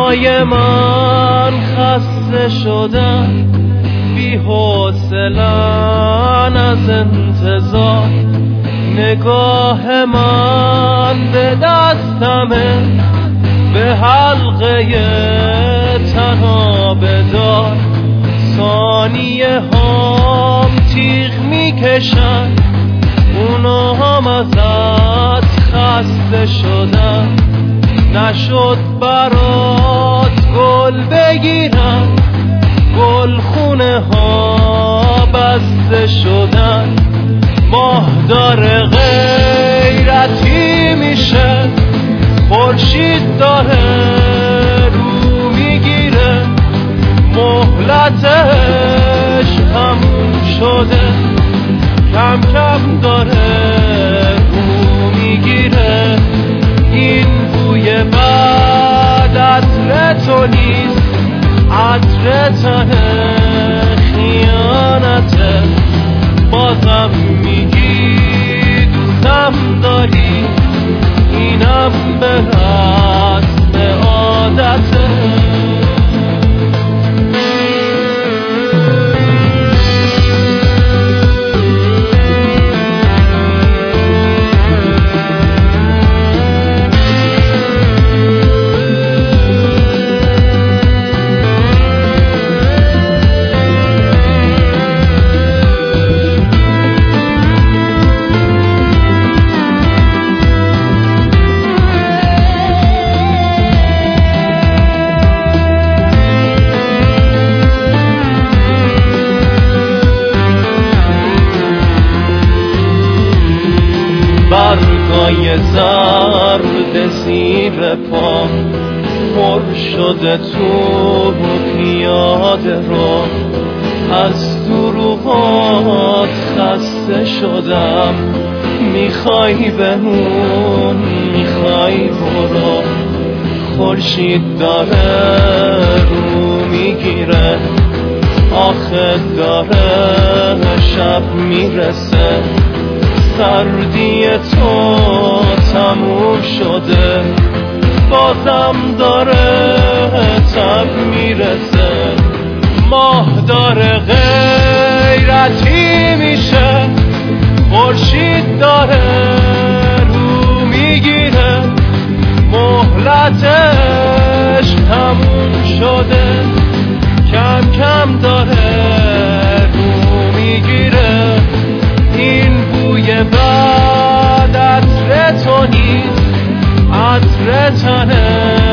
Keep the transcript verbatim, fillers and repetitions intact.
روزای من خسته شدم، بی حوصله‌ام از انتظار. نگاه من به دستمه، به حلقه تنها بدار. ثانیه هام تیغ میکشن، اونا هم ازت خسته شدن. نشد برات گل بگیرم، گل خونه ها بسته شدن. ماه داره غیرتی میشه، خورشید داره رو میگیره. مهلتش تموم شده، کم کم داره رو میگیره. این بوی بعد عطر تو نیست، عطر تنه خیانته. بازم میگی دوستم داری، اینم به رسم عادته. برگای زرد زیر پا پر شده تو پیاده رو. از دروغات خسته شدم، میخوای بمون میخوای برو. خورشید داره رو میگیره، آخه داره شب میرسه. سردی تو تموم شده، بازم داره تب میرسه. ماه داره غیرتی میشه، خورشید داره رو میگیره. مهلتش تموم شده، کم کم داره رو میگیره. این بوی بعد عطر تو نیست، عطر تنه